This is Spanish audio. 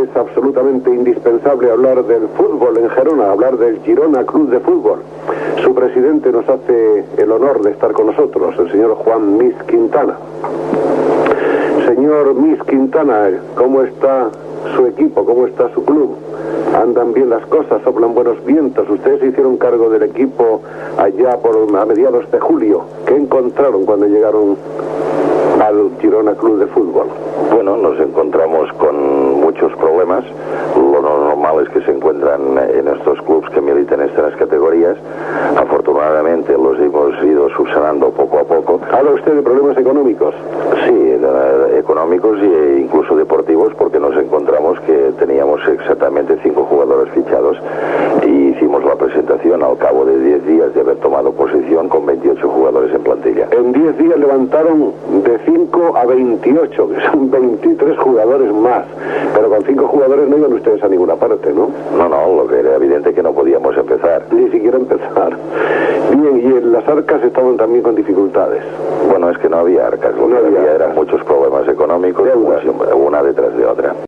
es absolutamente indispensable hablar del fútbol en Gerona, hablar del Girona Club de Fútbol. Su presidente nos hace el honor de estar con nosotros, el señor Juan Mis Quintana. Señor Mis Quintana, ¿cómo está su equipo? ¿Cómo está su club? ¿Andan bien las cosas? ¿Soplan buenos vientos? Ustedes se hicieron cargo del equipo allá a mediados de julio. ¿Qué encontraron cuando llegaron al Girona Club de Fútbol? Bueno, nos encontramos con muchos problemas. Lo normal es que se encuentran en estos clubes que militan en estas categorías. Afortunadamente los hemos ido subsanando poco a poco. ¿Habla usted de problemas económicos? Sí, económicos e incluso deportivos, porque nos encontramos que teníamos exactamente 5 jugadores fichados y hicimos la presentación al cabo de 10 días de haber tomado posición con 28 jugadores en plantilla. En 10 días levantaron de 5 a 28, que son 23 jugadores más. Pero con 5 jugadores no iban ustedes a ninguna parte, ¿no? No, lo que era evidente que no podíamos empezar. Ni siquiera empezar. Bien, y en las arcas estaban también con dificultades. Bueno, es que no había arcas, lo que había eran muchos problemas económicos, una detrás de otra.